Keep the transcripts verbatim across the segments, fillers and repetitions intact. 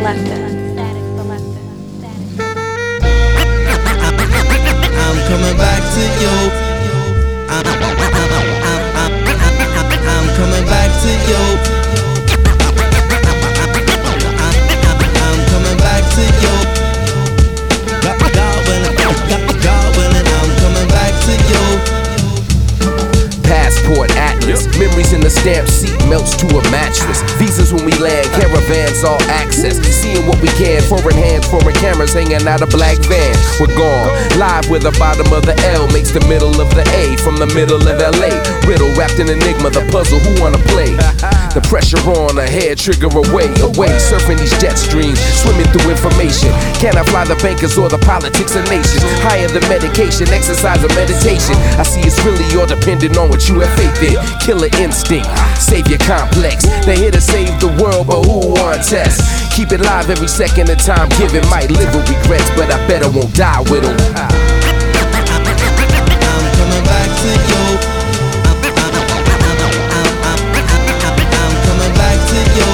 I'm coming back to you. I'm, I'm, I'm, I'm coming back to you. I'm coming back to you. God willing, God willing, I'm coming back to you. Passport Atlas, memories in the stamp seat melts to a mattress. Visas when we land, caravans all access. Seeing what we can, foreign hands, foreign cameras hanging out a black van. We're gone, live where the bottom of the L makes the middle of the A. From the middle of L A, riddle wrapped in enigma, the puzzle, who wanna play? The pressure on, a hair trigger away, away. Surfing these jet streams, swimming through information. Can I fly the bankers or the politics of nations? Higher than medication, exercise or meditation. I see it's really all dependent on what you have faith in. Killer instinct, savior complex. They here to save the world, but who wants us? Keep it live every second of time given. Might live with regrets, but I bet I won't die with them. I'm coming back to you. I'm coming back to you.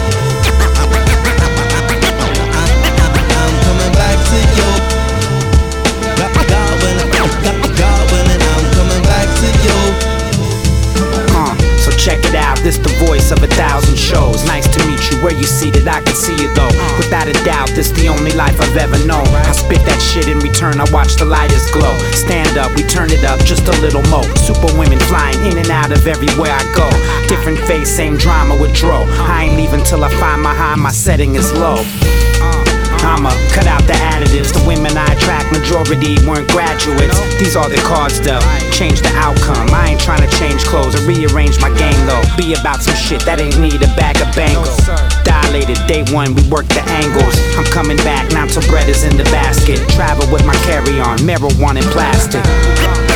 I'm coming back to you. God willing, God willing, I'm coming back to you. Uh, so check it out, this the voice of a thousand shows. Nice to meet you, where you seated, I can see you though. Without a doubt, this the only life I've ever known. I spit that shit in return, I watch the lighters glow. Stand up, we turn it up just a little more. Super women flying in and out of everywhere I go. Different face, same drama with Dro. I ain't leaving till I find my high, my setting is low. I'ma cut out the additives. The women I attract, majority weren't graduates. These are the cards though, change the outcome. I ain't trying to change clothes or rearrange my game though. Be about some shit that ain't need a bag of bangles. Dilated, day one, we work the angles. I'm coming back, now till bread is in the basket. Travel with my carry-on, marijuana and plastic.